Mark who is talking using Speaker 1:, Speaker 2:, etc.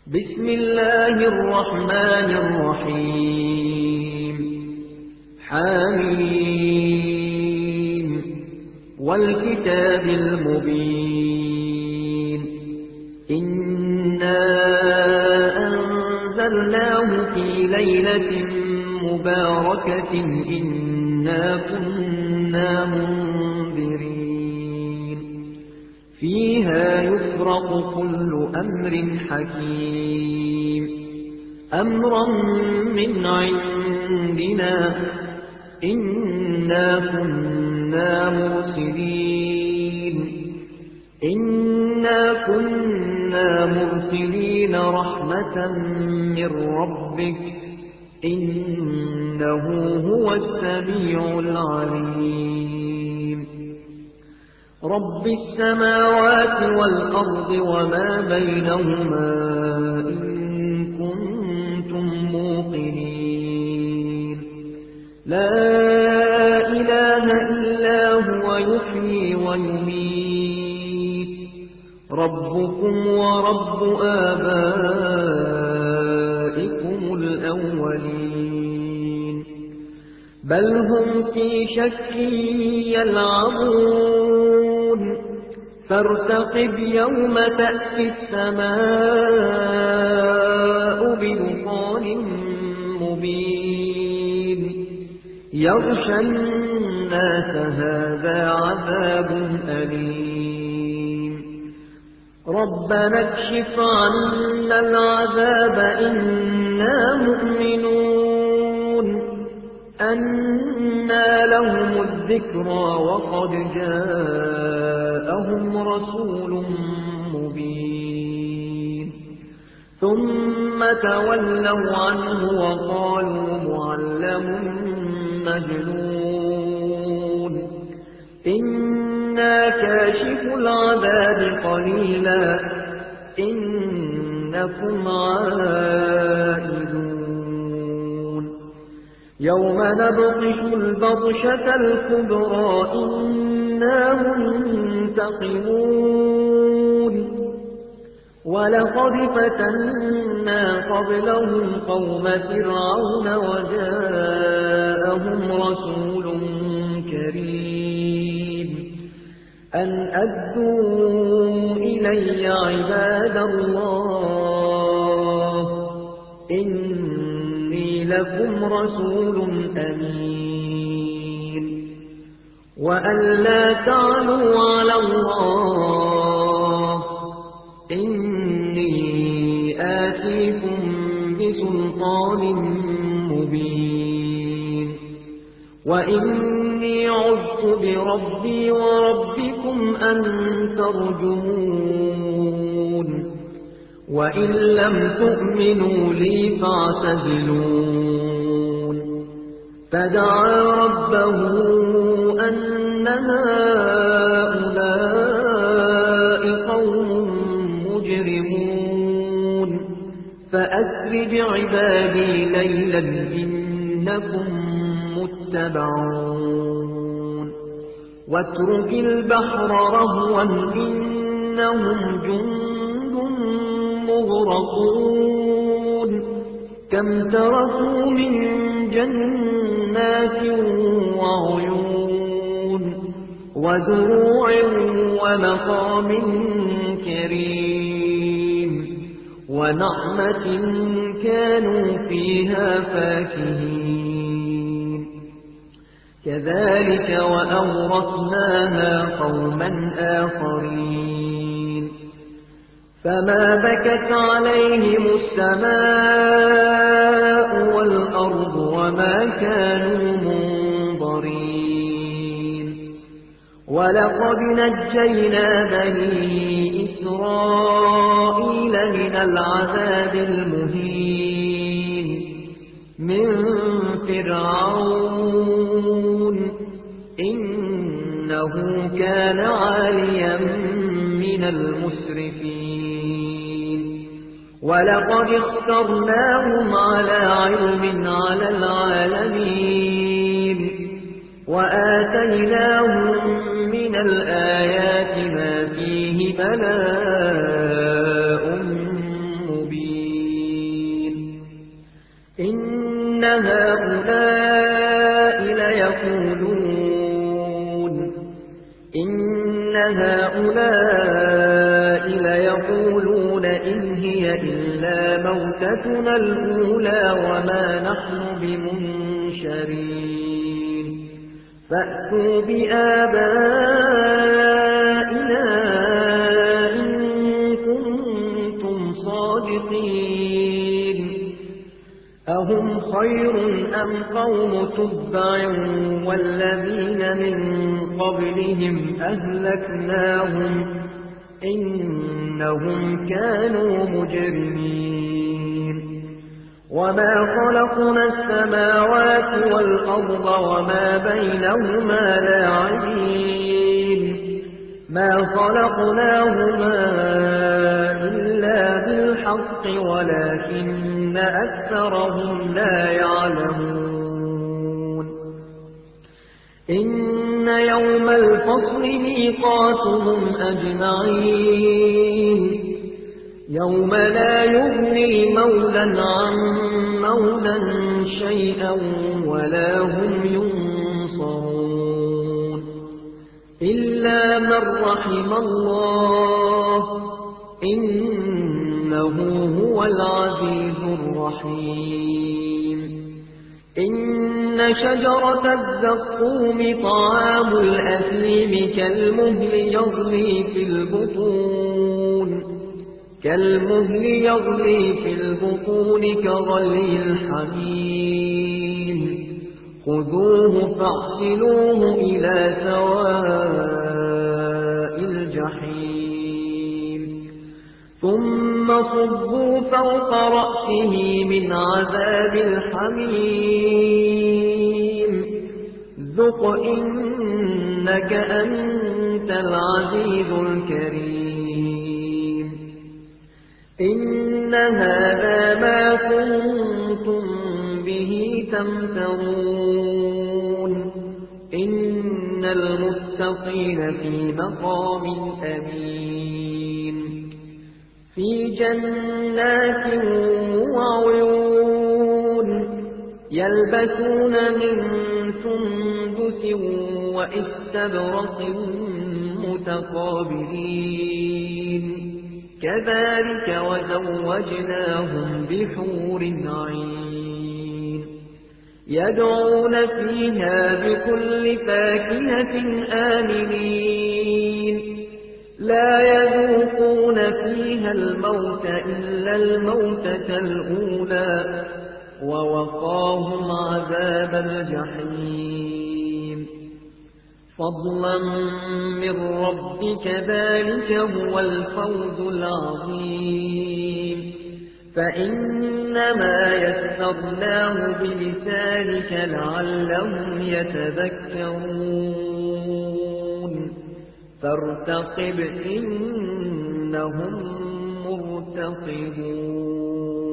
Speaker 1: بسم الله الرحمن الرحيم حميم والكتاب المبين إنا أنزلناه في ليلة مباركة إنا كنا منذرين فيها يفرق كل أمر حكيم أمرا من عندنا إنا كنا مرسلين رحمة من ربك إنه هو السميع العليم رب السماوات والأرض وما بينهما إن كنتم موقنين لا إله إلا هو يحيي ويميت ربكم ورب آبائكم الأولين بل هم في شك يلعبون فارتقب يوم تأتي السماء بدخان مبين يغشى الناس هذا عذاب أليم ربنا اكشف عنا العذاب إنا مؤمنون أنى لهم الذكرى وقد جاءهم رسول مبين ثم تولوا عنه وقالوا معلم مجنون إنا كاشف العذاب قليلا إنكم عائدون يوم نبطش البطشة الكبرى إنا منتقمون ولقد فتنا قبلهم قوم فرعون وجاءهم رسول كريم أن أدوا إلي عباد الله إني لكم رسول أمين وأن لا تعلوا على الله إني آتيكم بسلطان مبين وإني عذت بربي وربكم أن ترجمون وإن لم تؤمنوا لي فاعتزلون فدعا ربه أن هؤلاء قوم مجرمون فأسر بعبادي ليلا إنكم متبعون واترك البحر رهوا إنهم جند مغرقون كم تركوا من جنات وعيون وزروع ومقام كريم ونعمة كانوا فيها فاكهين كذلك وأورثناها قوما آخرين فما بكت عليهم السماء والأرض وما كانوا منظرين ولقد نجينا بني إسرائيل من العذاب المهين من فرعون إنه كان عاليا من المسرفين ولقد اخترناهم على علم على العالمين وآتيناهم من الآيات ما فيه بلاء مبين هؤلاء ليقولون إن هي إلا موتتنا الأولى وما نحن بمنشرين فأتوا بآبائنا إن كنتم صادقين أهم خير أم قوم تبع والذين من قبلهم أهلكناهم إنهم كانوا مجرمين وما خلقنا السماوات والأرض وما بينهما لاعبين ما خلقناهما إلا بالحق ولكن أكثرهم لا يعلمون إن يوم الفصل ميقاتهم أجمعين يوم لا يغني مولا عن مولا شيئا ولا هم ينصرون إلا من رحم الله إنه هو العزيز الرحيم إن شجرة الزقوم طعام الأثيم كالمهل يغلي في البطون كغلي الحميم خذوه فاعتلوه إلى سواء الجحيم ثم صبوا فوق رأسه من عذاب الحميم ذق إنك أنت العزيز الكريم إن هذا ما كنتم به تمترون إن المتقين في مقام أمين في جنات وعيون يلبسون من سندس وإستبرق متقابلين كذلك وزوجناهم بحور عين يدعون فيها بكل فاكهة آمنين لا يذوقون فيها الموت إلا الموتة الأولى ووقاهم عذاب الجحيم فضلا من ربك ذلك هو الفوز العظيم فإنما يسرناه بلسانك لعلهم يتذكرون فارتقب إنهم مرتقبون